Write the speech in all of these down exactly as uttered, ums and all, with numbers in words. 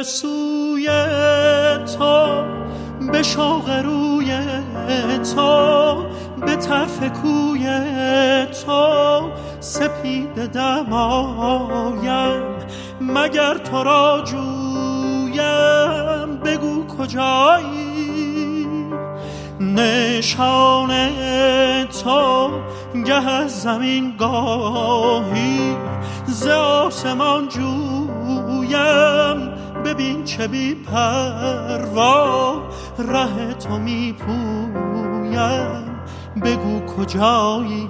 سوی تو، به شوق روی تو، به طرف کوی تو سپید دمایم. مگر تو را جویم بگو کجایی؟ نشان تو گه از زمین گاهی ز آسمان جویم. ببین چه بی پروا ره تو می پویم، بگو کجایی؟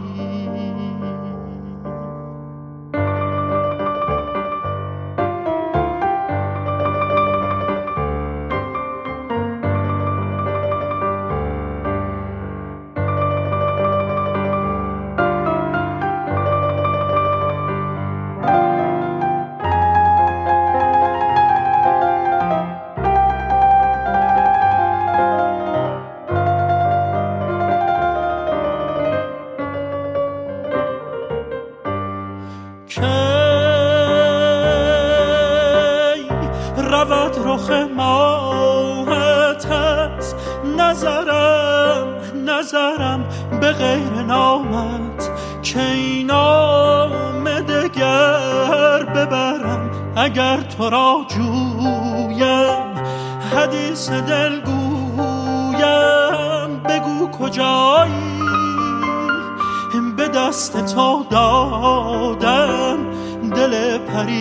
رخ ماهت هست نظرم نظرم به غیر نامت، که این نام دگر ببرم اگر تو را جویم. حدیث دل گویم بگو کجایی؟ به دست تو دادم دل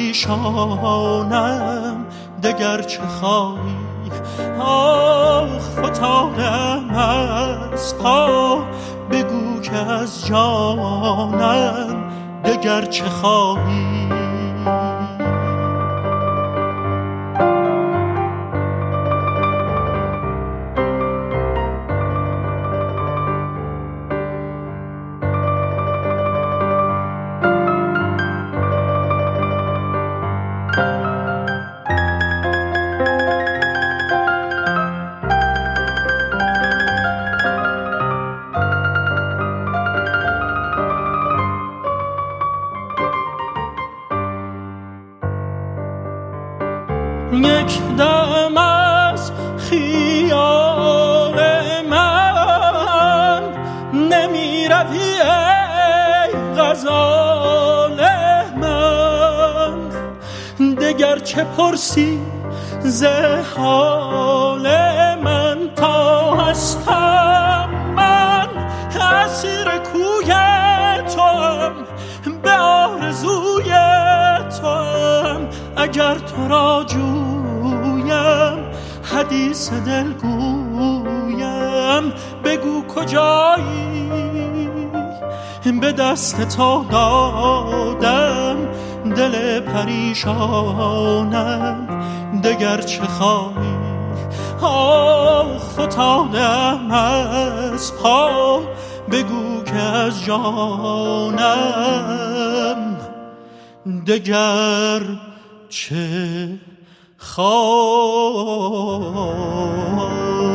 پریشانم، دگر چه خواهی؟ آخ فتادم از پا، بگو که از جانم دگر چه خواهی؟ یک دم از خیال من نمی روی ای غزال من، دگر چه پرسی ز حال من؟ تا هستم من اسیر کوی توام، به آرزوی توام. اگر تو را جویم حدیث دل گویم، بگو کجایی؟ به دست تو دادم دل پریشانم، دگر چه خواهی؟ آه فتادم از پا، بگو که از جانم دگر چه خواهی؟